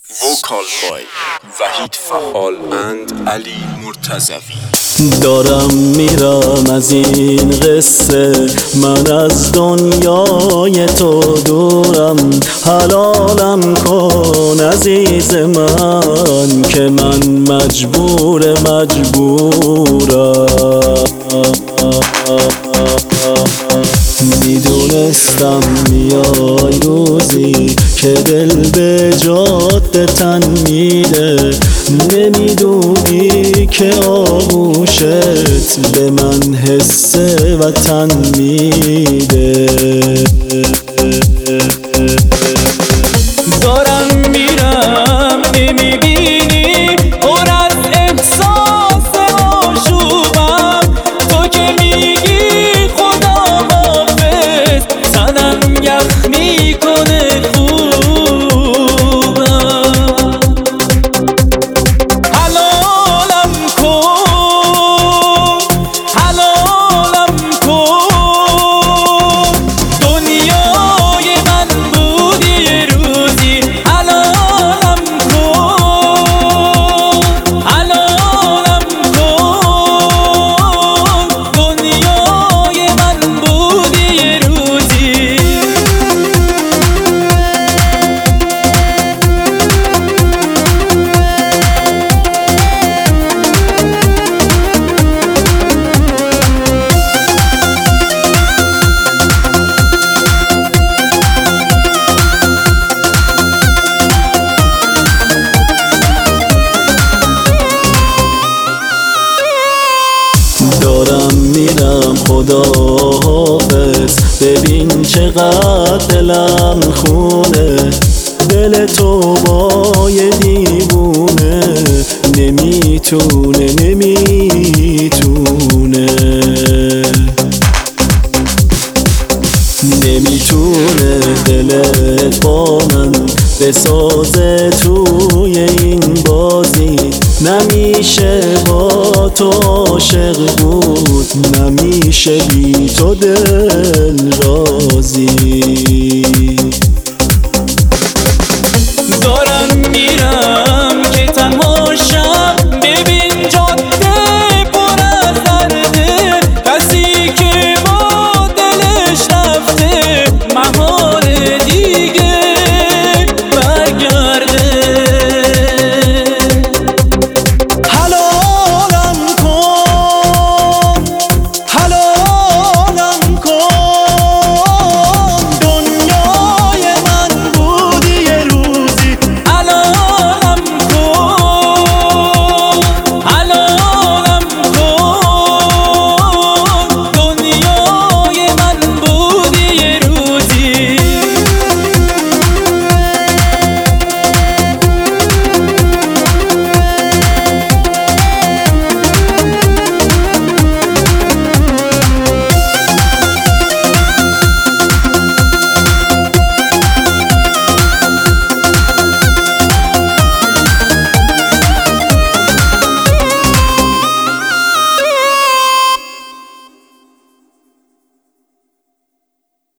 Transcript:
Vocal by وحید فعال and علی مرتضوی. دارم میرم از این قصه، من از دنیای تو دورم. حلالم کن عزیز من که من مجبورم. میدونستم میای روزی که دل به جاده تن میده، نمیدونی که آغوشت به من حس وطن میده. دارم میرم نمیبینی پر از احساس آشوبم، تو که میگی خدا حافظ تنم یخ میکنه خوبم. حلالم کن دنیای من بودی یه روزی. حلالم کن دنیای من بودی یه روزی. دارم میرم خدا حافظ، ببین چقدر دلم خونه. دل تو با یه دیوونه نمیتونه دلت با من بسازه توی این بازی. نمیشه با تو عاشق بود، نمیشه بی تو دل راضی.